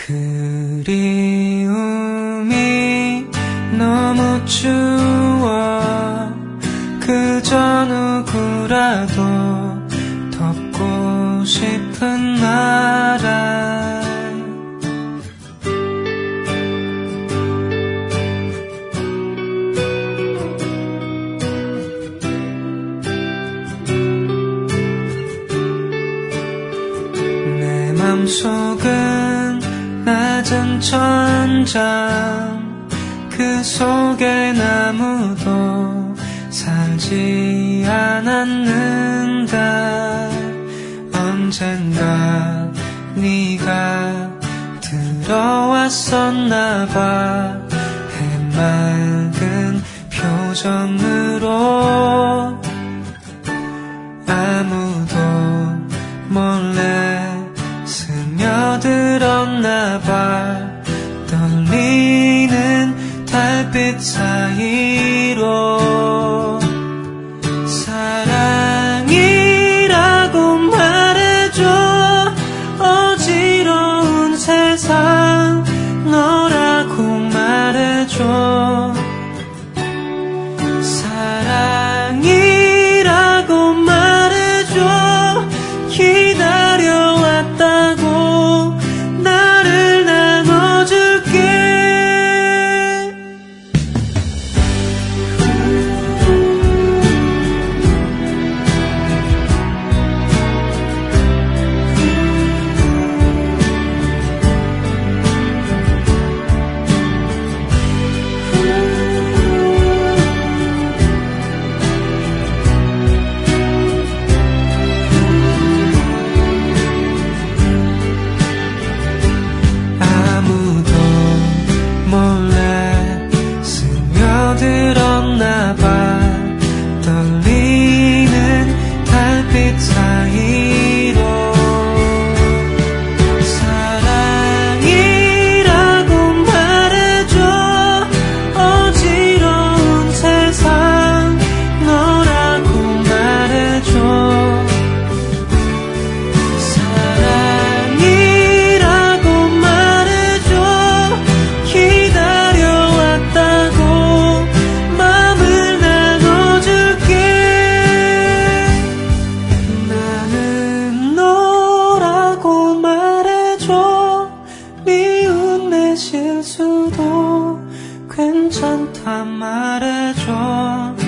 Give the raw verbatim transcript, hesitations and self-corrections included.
그리움이 너무 추워 그저 누구라도 덮고 싶은 나라 내 맘속은 낮은 천장 그 속엔 아무도 살지 않았는다 언젠가 네가 들어왔었나봐 해맑은 표정으로 아무도 몰래 스며들었나봐 떨리는 달빛 사이로 사랑이라고 말해줘 어지러운 세상 너라고 말해줘 사랑이라고 말해줘 기다려왔다고 나를 나눠줄게 몰래 스며들었나봐 떨리는 달빛 사이로 사랑이라고 말해줘 어지러운 세상 너라고 말해줘 사랑이라고 말해줘 기다려왔다고 맘을 나눠줄게 나는 너라고 말해줘 미운 내 실수도 괜찮다 말해줘